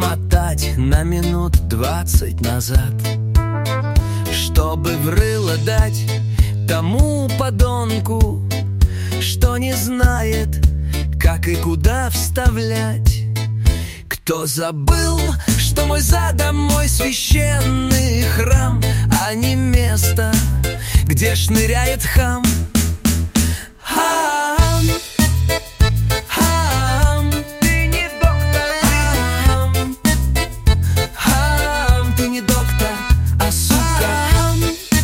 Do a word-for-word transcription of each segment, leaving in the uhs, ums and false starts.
отмотать на минут двадцать назад, чтобы в рыло дать тому подонку, что не знает, как и куда вставлять. Кто забыл, что мой задом мой священный храм, а не место, где шныряет хам. Хам, хам, ты не доктор. Хам, хам, ты не доктор, а сука. Хам,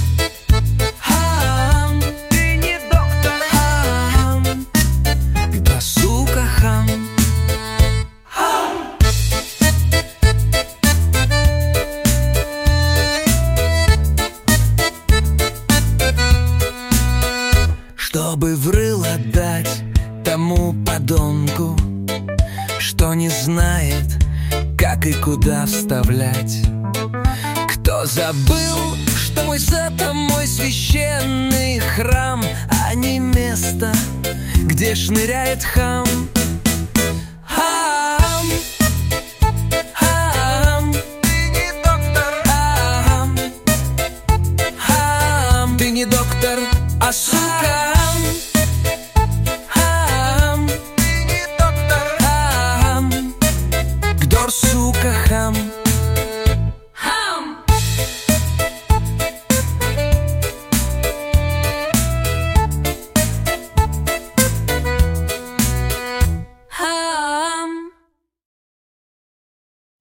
хам, ты не доктор. Хам, а сука, хам. Чтобы в рыло дать тому подонку, что не знает, как и куда вставлять. Кто забыл, что мой сад — мой священный храм, а не место, где шныряет хам. Хам, хам, ты не доктор. Хам, хам, ты не доктор, а сука. Suka ham.